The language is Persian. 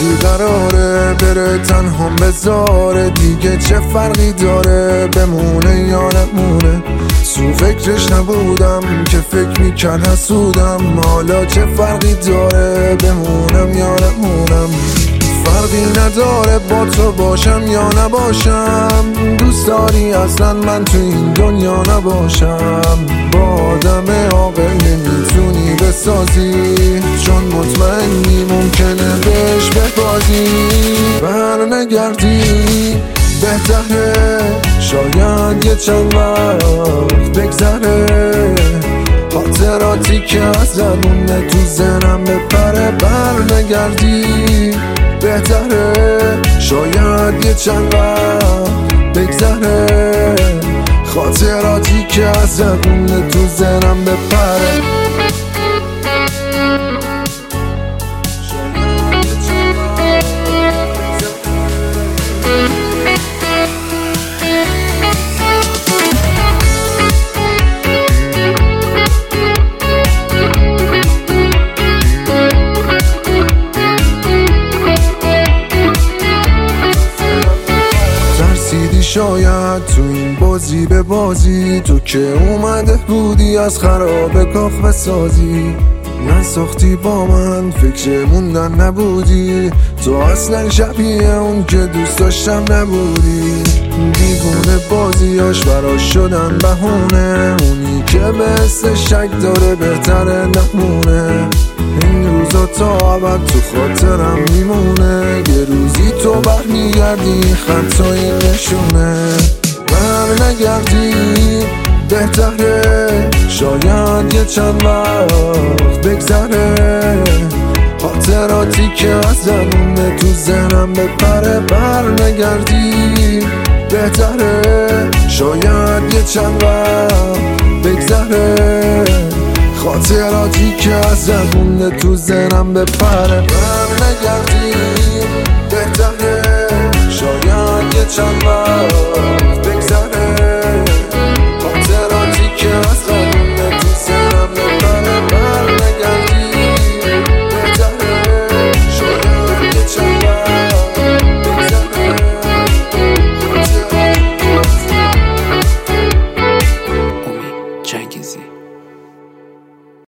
وقتی قراره بره تنها بذاره، دیگه چه فرقی داره بمونه یا نمونه. تو فکرش نبودم که فکر میکرد حسودم، حالا چه فرقی داره بمونم یا نمونم. فرقی نداره با تو باشم یا نباشم، دوست داری اصلا من تو این دنیا نباشم. با آدم عاقل نمیتونی بسازی، چون مطمئنی ممکنه بهش ببازی. برنگردی بهتره، شاید یه چند وقت بگذره، خاطراتی که از زبونه تو ذهنم بپره. برنگردی بهتره، شاید یه چند وقت بگذره، خاطراتی که از زبونه تو ذهنم بپره. شاید تو این بازی به بازی، تو که اومده بودی از خراب کاخ بسازی، نساختی با من فکر موندن نبودی، تو اصلا شبیه اون که دوست داشتم نبودی. دیوونه بازیاش براش شدن بهونه، اونی که مثل شک داره بهتره نمونه. این روزا تا ابد تو خاطرم میمونه، یه روزی تو برمیگردی خط و این نشونه. برنگردی بهتره، شاید یه چند وقت بگذره، خاطراتی که از زبونه تو ذهنم بپره. برنگردی بهتره، شاید یه چند وقت بگذره، خاطراتی که از زبونه تو ذهنم بپره. برنگردی بهتره، شاید یه چند وقت